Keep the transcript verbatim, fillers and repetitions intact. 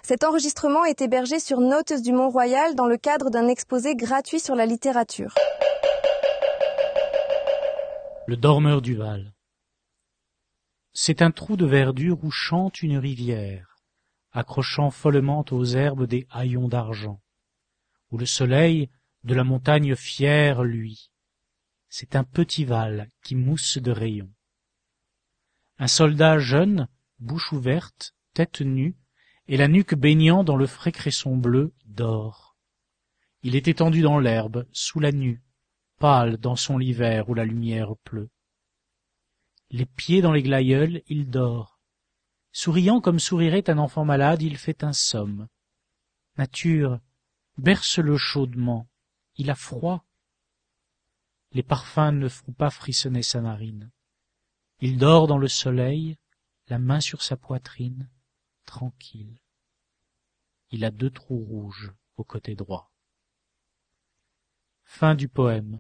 Cet enregistrement est hébergé sur Notes du Mont-Royal dans le cadre d'un exposé gratuit sur la littérature. Le dormeur du Val. C'est un trou de verdure où chante une rivière, accrochant follement aux herbes des haillons d'argent, où le soleil de la montagne fière luit. C'est un petit Val qui mousse de rayons. Un soldat jeune, bouche ouverte, tête nue, et la nuque baignant dans le frais cresson bleu, dort. Il est étendu dans l'herbe, sous la nue, pâle dans son lit vert où la lumière pleut. Les pieds dans les glaïeuls, il dort. Souriant comme sourirait un enfant malade, il fait un somme. Nature, berce-le chaudement, il a froid. Les parfums ne font pas frissonner sa narine. Il dort dans le soleil, la main sur sa poitrine, tranquille. Il a deux trous rouges au côté droit. Fin du poème.